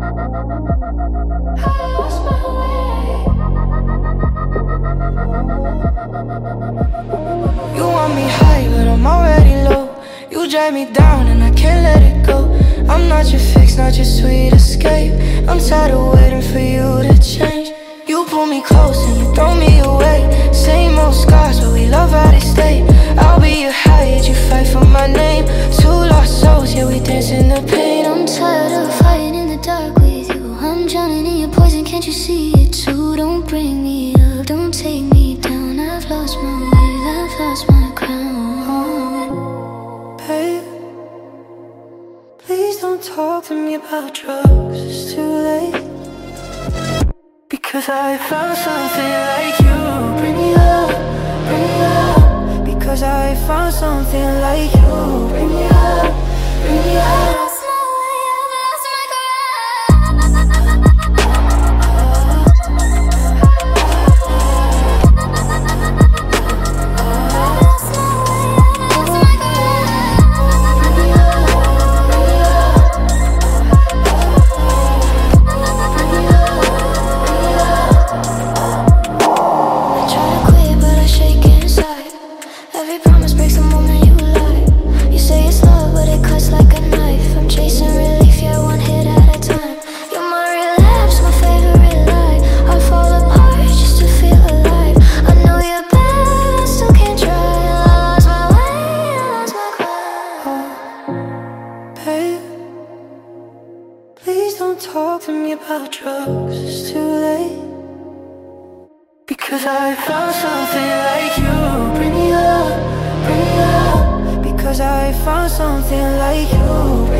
You want me high, but I'm already low. You drag me down and I can't let it go. I'm not your fix, not your sweet escape. I'm tired of waiting for you to change. You pull me close and you throw me away. Same old scars, but we love how they stay. I'll be your hide, you fight for my name. Two lost souls, yeah, we dance in the pain. I'm tired of fighting in the dark with you. I'm drowning in your poison, can't you see it too? Don't bring me up, don't take me down. I've lost my way, I've lost my crown. Babe, please don't talk to me about drugs, it's too late. Because I found something like you. Bring me up, bring me up. Because I found something like you. Bring me up, bring me up. Talk to me about drugs, it's too late. Because I found something like you. Bring me up, bring me up. Because I found something like you.